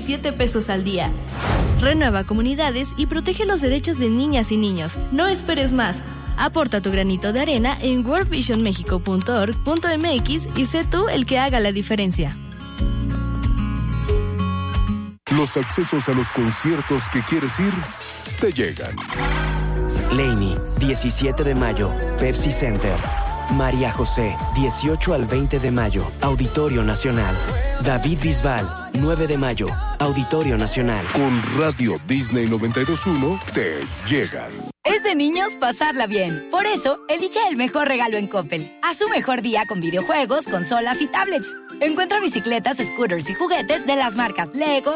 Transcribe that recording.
17 pesos al día. Renueva comunidades y protege los derechos de niñas y niños. No esperes más. Aporta tu granito de arena en worldvisionmexico.org.mx y sé tú el que haga la diferencia. Los accesos a los conciertos que quieres ir te llegan. Laney, 17 de mayo, Pepsi Center. María José, 18 al 20 de mayo, Auditorio Nacional. David Bisbal, 9 de mayo, Auditorio Nacional. Con Radio Disney 92.1 te llegan. Es de niños pasarla bien. Por eso, elige el mejor regalo en Coppel. Haz su mejor día con videojuegos, consolas y tablets. Encuentra bicicletas, scooters y juguetes de las marcas Lego,